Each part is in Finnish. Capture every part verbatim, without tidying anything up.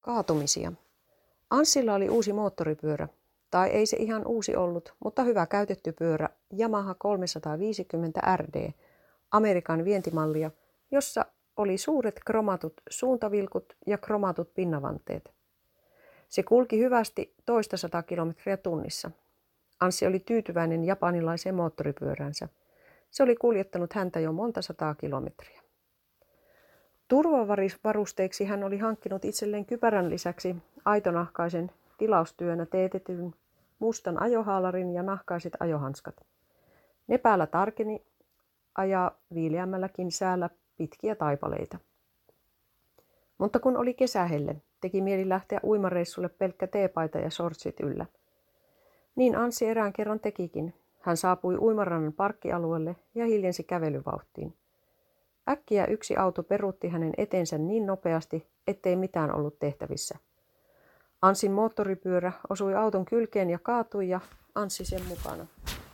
Kaatumisia. Anssilla oli uusi moottoripyörä, tai ei se ihan uusi ollut, mutta hyvä käytetty pyörä Yamaha kolmesataaviisikymmentä R D, Amerikan vientimallia, jossa oli suuret kromatut suuntavilkut ja kromatut pinnavanteet. Se kulki hyvästi toista sataa kilometriä tunnissa. Anssi oli tyytyväinen japanilaiseen moottoripyöränsä. Se oli kuljettanut häntä jo monta sataa kilometriä. Turvavarusteiksi hän oli hankkinut itselleen kypärän lisäksi aitonahkaisen tilaustyönä teetetyn mustan ajohaalarin ja nahkaiset ajohanskat. Ne päällä tarkeni ajaa viileämmälläkin säällä pitkiä taipaleita. Mutta kun oli kesähelle, teki mieli lähteä uimareissulle pelkkä teepaita ja shortsit yllä. Niin Anssi erään kerran tekikin. Hän saapui uimarannan parkkialueelle ja hiljensi kävelyvauhtiin. Äkkiä yksi auto peruutti hänen eteensä niin nopeasti, ettei mitään ollut tehtävissä. Anssin moottoripyörä osui auton kylkeen ja kaatui ja Anssi sen mukana.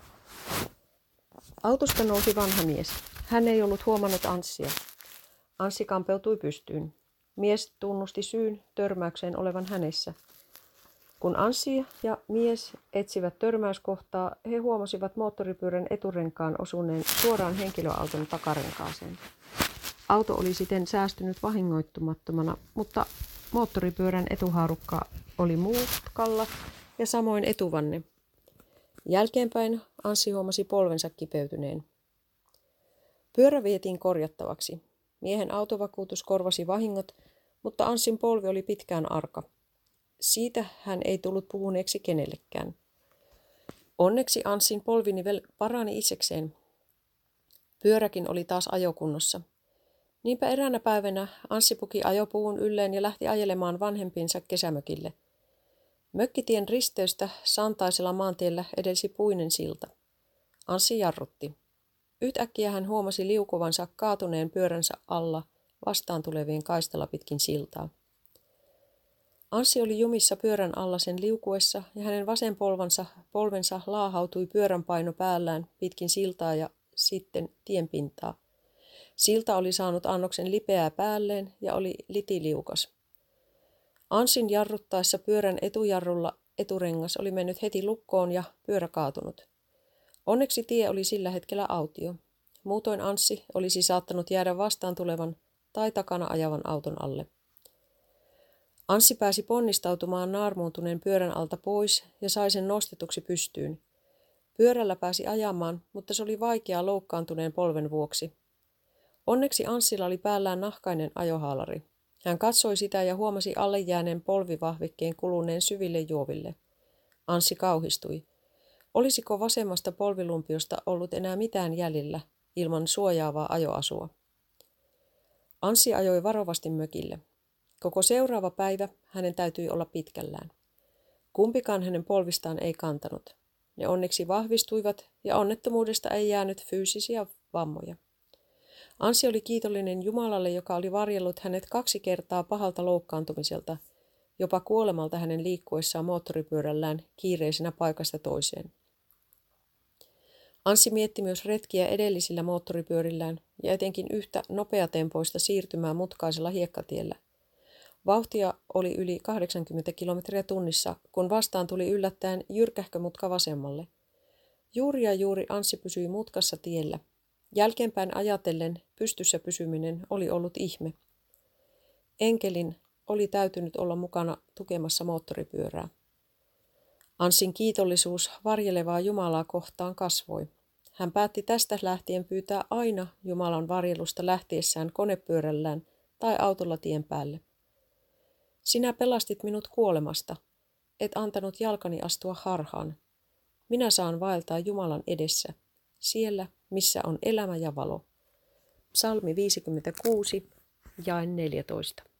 Autosta nousi vanha mies. Hän ei ollut huomannut Anssia. Anssi kampeutui pystyyn. Mies tunnusti syyn törmäykseen olevan hänessä. Kun Anssi ja mies etsivät törmäyskohtaa, he huomasivat moottoripyörän eturenkaan osuneen suoraan henkilöauton takarenkaaseen. Auto oli siten säästynyt vahingoittumattomana, mutta moottoripyörän etuhaarukka oli mutkalla ja samoin etuvanne. Jälkeenpäin Anssi huomasi polvensa kipeytyneen. Pyörä vietiin korjattavaksi. Miehen autovakuutus korvasi vahingot, mutta Anssin polvi oli pitkään arka. Siitä hän ei tullut puhuneeksi kenellekään. Onneksi Anssin polvinivel parani itsekseen. Pyöräkin oli taas ajokunnossa. Niinpä eräänä päivänä Anssi puki ajopuun ylleen ja lähti ajelemaan vanhempiinsa kesämökille. Mökkitien risteystä santaisella maantiellä edelsi puinen silta. Anssi jarrutti. Yhtäkkiä hän huomasi liukuvansa kaatuneen pyöränsä alla vastaan tulevien kaistalla pitkin siltaa. Anssi oli jumissa pyörän alla sen liukuessa ja hänen vasen polvansa, polvensa laahautui pyörän paino päällään pitkin siltaa ja sitten tienpintaa. Silta oli saanut annoksen lipeää päälleen ja oli litiliukas. Anssin jarruttaessa pyörän etujarrulla eturengas oli mennyt heti lukkoon ja pyörä kaatunut. Onneksi tie oli sillä hetkellä autio. Muutoin Anssi olisi saattanut jäädä vastaan tulevan tai takana ajavan auton alle. Anssi pääsi ponnistautumaan naarmuuntuneen pyörän alta pois ja sai sen nostetuksi pystyyn. Pyörällä pääsi ajamaan, mutta se oli vaikeaa loukkaantuneen polven vuoksi. Onneksi Anssilla oli päällään nahkainen ajohaalari. Hän katsoi sitä ja huomasi alle jääneen polvivahvikkeen kuluneen syville juoville. Anssi kauhistui. Olisiko vasemmasta polvilumpiosta ollut enää mitään jäljellä ilman suojaavaa ajoasua? Anssi ajoi varovasti mökille. Koko seuraava päivä hänen täytyi olla pitkällään. Kumpikaan hänen polvistaan ei kantanut. Ne onneksi vahvistuivat ja onnettomuudesta ei jäänyt fyysisiä vammoja. Anssi oli kiitollinen Jumalalle, joka oli varjellut hänet kaksi kertaa pahalta loukkaantumiselta, jopa kuolemalta hänen liikkuessaan moottoripyörällään kiireisenä paikasta toiseen. Anssi mietti myös retkiä edellisillä moottoripyörillään ja etenkin yhtä nopeatempoista siirtymää mutkaisella hiekkatiellä. Vauhtia oli yli kahdeksankymmentä kilometriä tunnissa, kun vastaan tuli yllättäen jyrkähkö mutka vasemmalle. Juuri ja juuri Anssi pysyi mutkassa tiellä. Jälkeenpäin ajatellen pystyssä pysyminen oli ollut ihme. Enkelin oli täytynyt olla mukana tukemassa moottoripyörää. Anssin kiitollisuus varjelevaa Jumalaa kohtaan kasvoi. Hän päätti tästä lähtien pyytää aina Jumalan varjelusta lähtiessään konepyörällään tai autolla tien päälle. Sinä pelastit minut kuolemasta, et antanut jalkani astua harhaan. Minä saan vaeltaa Jumalan edessä, siellä missä on elämä ja valo. Psalmi viisikymmentäkuusi, jae neljätoista.